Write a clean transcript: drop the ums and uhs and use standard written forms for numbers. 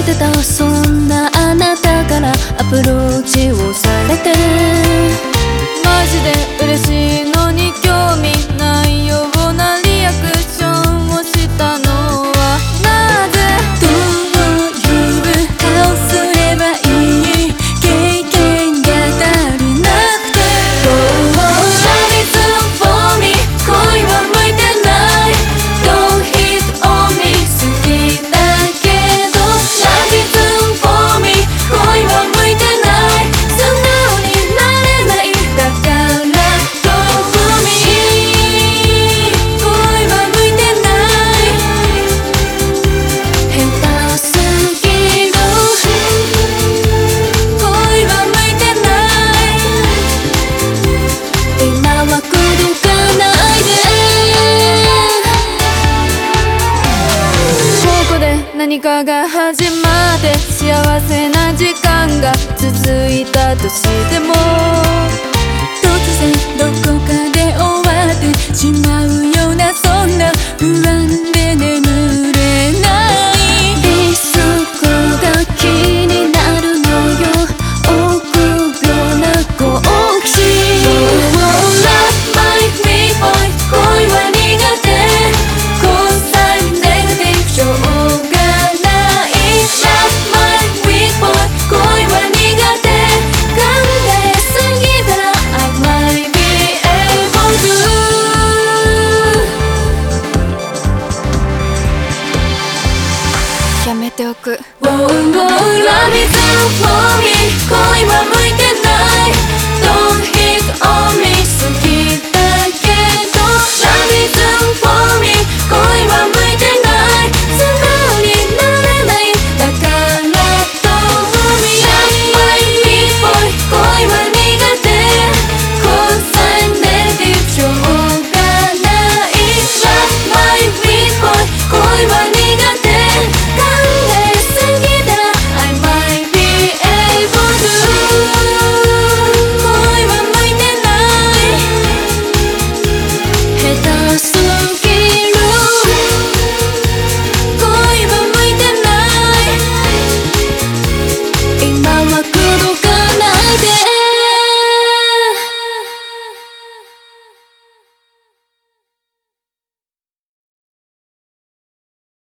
いてたそんなあなたからアプローチをされて、 マジで嬉しいのに興味ないようなリアクションをしたのはなぜ？ どういう顔すればいい経験が足りなくて、 Oh, love is for me 恋は向いてない Don't hit on me 好きだけど Love is for me 恋は向いてない素直になれないだから Go for me 恋は向いてない下手すぎる恋は向いてない今は口説かないで。 ここで何かが始まって幸せな時間が続いたとしても突然どこかで終わってしまうようなそんな不安で眠れない。ディスコが気になるのよ臆病な好奇心。 Oh, love my me boy 恋は苦手 Cause I'm negative しょうがない Love my weak boy 恋は苦手考えすぎたら I might be able to やめておく。 Oh, love is for me